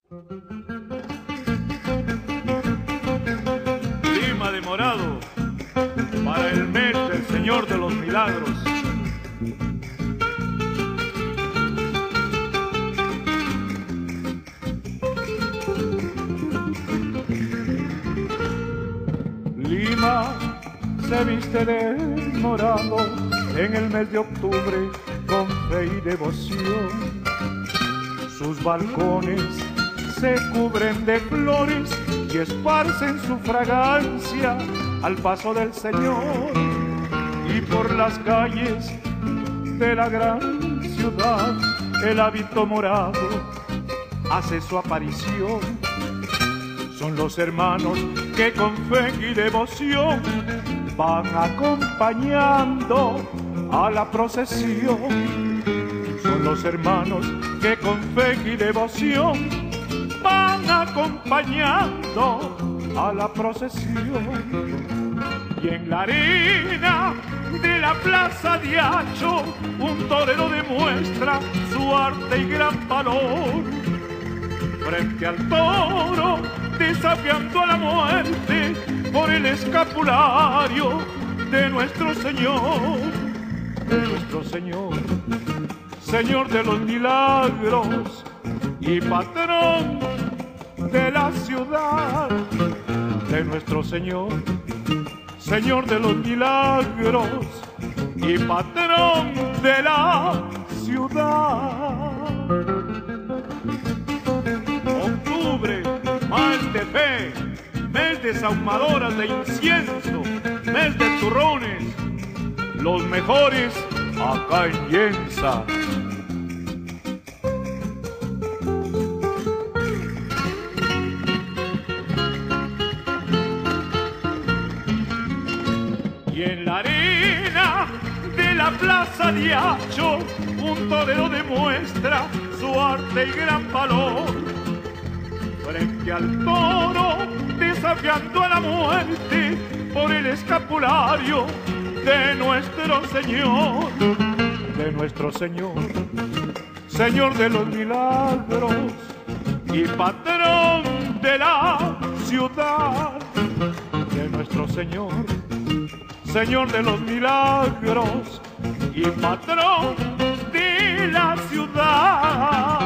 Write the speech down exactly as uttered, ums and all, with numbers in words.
Lima de morado, para el mes del Señor de los Milagros. Lima se viste de morado en el mes de octubre con fe y devoción. Sus balcones se cubren de flores y esparcen su fragancia al paso del Señor. Y por las calles de la gran ciudad el hábito morado hace su aparición. Son los hermanos que con fe y devoción van acompañando a la procesión. Son los hermanos que con fe y devoción van acompañando a la procesión. Y en la arena de la plaza de Hacho un torero demuestra su arte y gran valor. Frente al toro, desafiando a la muerte por el escapulario de nuestro Señor, de nuestro Señor, Señor de los milagros y patrón de la ciudad, de nuestro Señor, Señor de los milagros y patrón de la ciudad. Octubre, mes de fe, mes de sahumadoras de incienso, mes de turrones, los mejores acá en Yensa. Y en la arena de la plaza de Hacho un torero demuestra su arte y gran valor. Frente al toro, desafiando a la muerte por el escapulario de nuestro Señor, de nuestro Señor, Señor de los milagros y patrón de la ciudad, de nuestro Señor, Señor de los milagros y patrón de la ciudad.